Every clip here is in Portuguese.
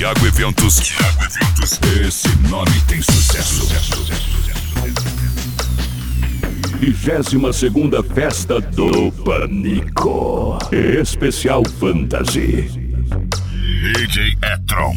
Thiago Eventos. Esse nome tem sucesso. 22ª Festa do Pânico. Especial Fantasy. DJ Etron.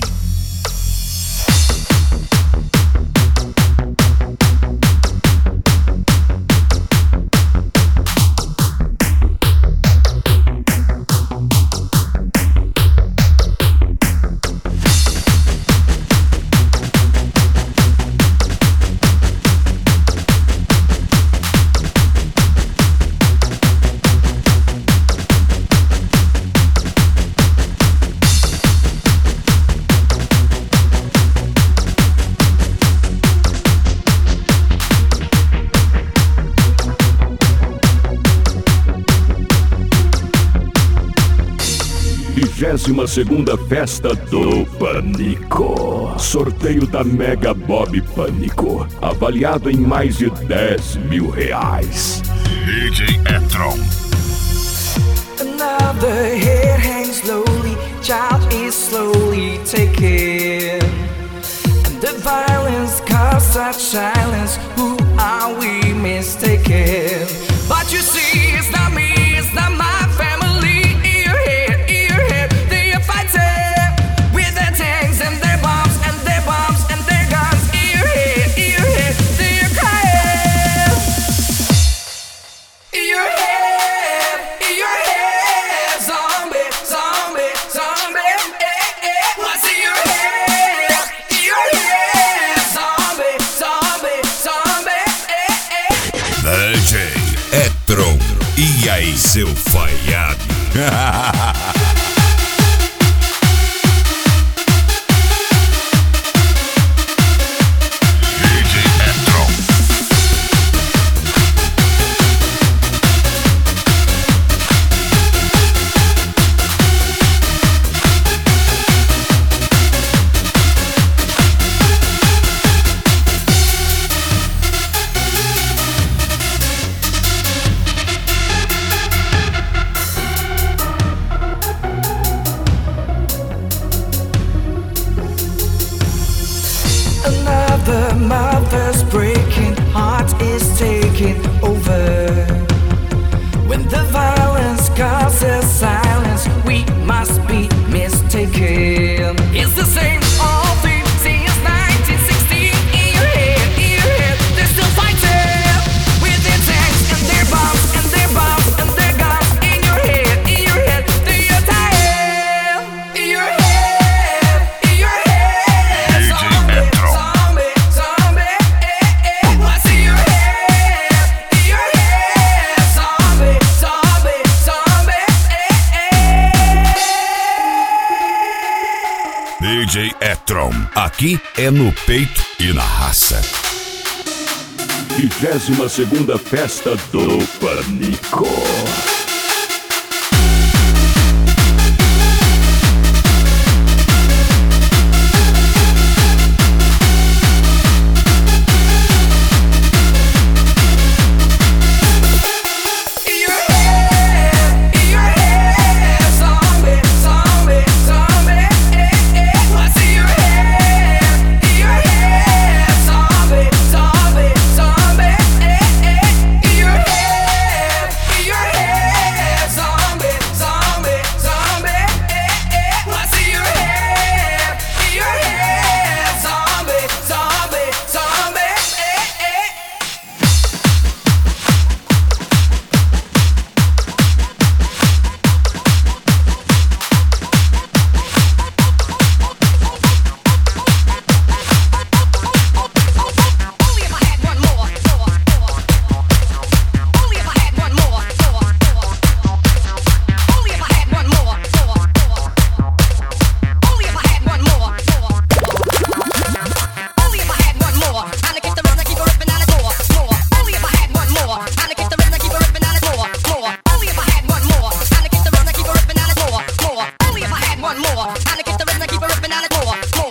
Segunda Festa do Pânico. Sorteio da Mega Bob Pânico, avaliado em mais de R$10.000. DJ Etron. Another head hangs slowly, child is slowly taken, and the violence caused such silence. Who are we mistaken? But you see, it's not me, it's not my family. E aí, seu falhado? The mother's breaking heart is taking over. When the violence causes silence, we must be mistaken. It's the same old thing since 1960. In your head, they're still fighting with their tanks and their bombs and their bombs and their guns. In your head, they are dying. In your head. DJ Etron, aqui é no peito e na raça. 22ª Festa do Pânico.